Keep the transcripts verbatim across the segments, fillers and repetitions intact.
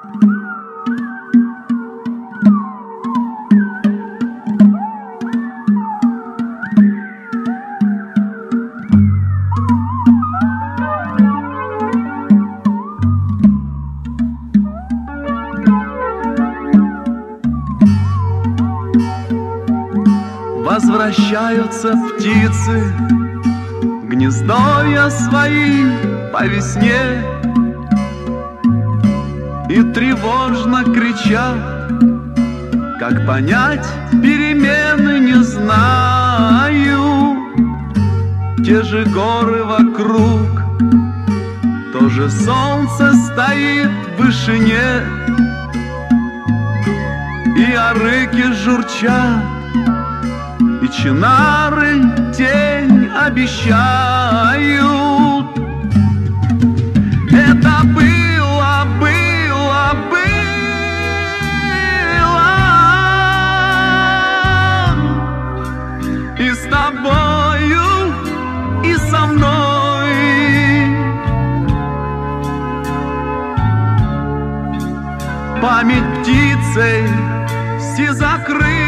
Возвращаются птицы в гнездовья свои по весне и тревожно кричат, как понять перемены не знаю. Те же горы вокруг, то же солнце стоит в вышине, и арыки журчат, и чинары тень обещают. Это было, было, было, и с тобою, и со мной. Память птицей сизокрылой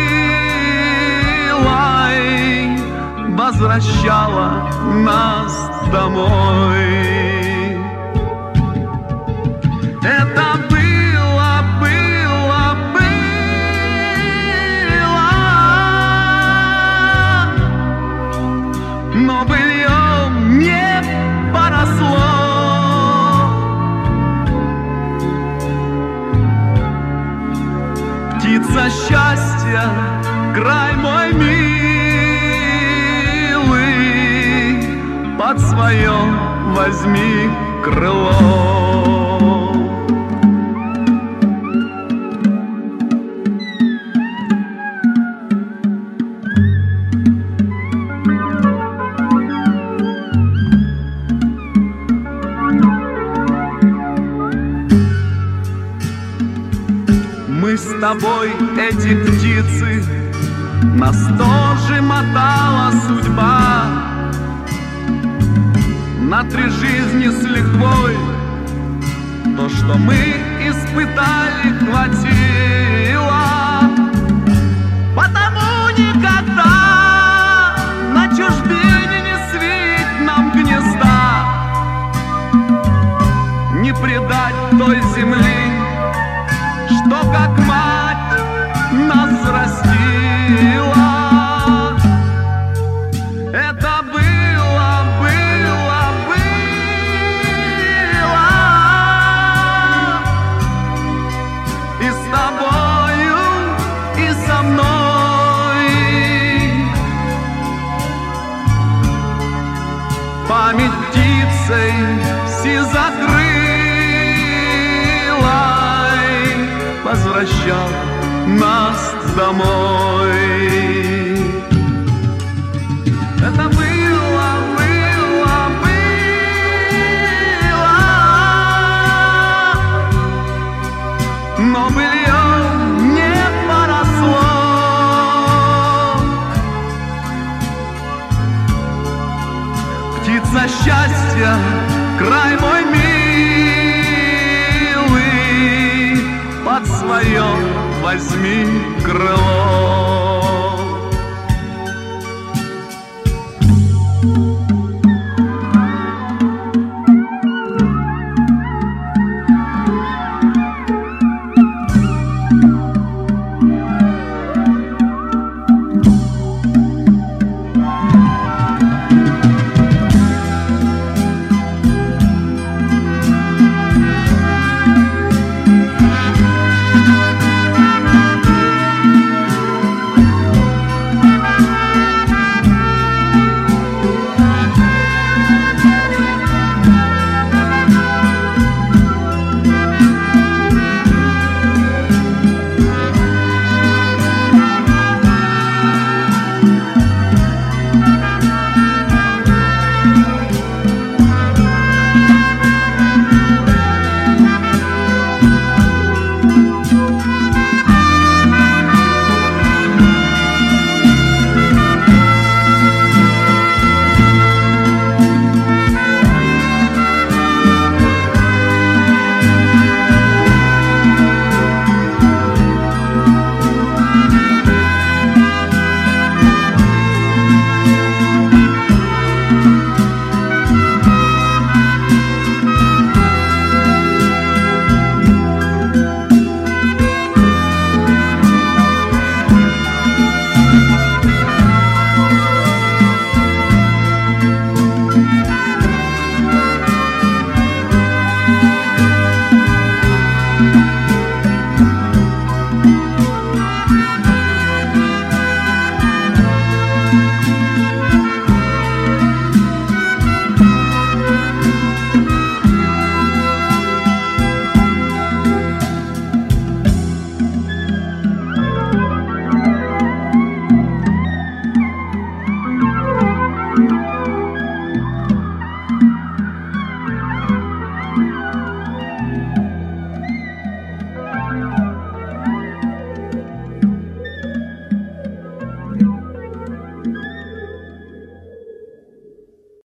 возвращала нас домой. Это было, было, было, но быльем не поросло. Птица счастья, край мой милый, под свое возьми крыло. Мы с тобой, эти птицы, нас тоже мотала судьба. На три жизни с лихвой то, что мы испытали, хватило. Потому никогда на чужбине не свить нам гнезда, не предать той земли, что как мать нас растила. Это было, было, было, и с тобою, и со мной. Память птицей сизокрылой возвращал нас домой. Это было, было, было, но быльем не поросло. Птица счастья, край мой милый, под свое возьми крыло.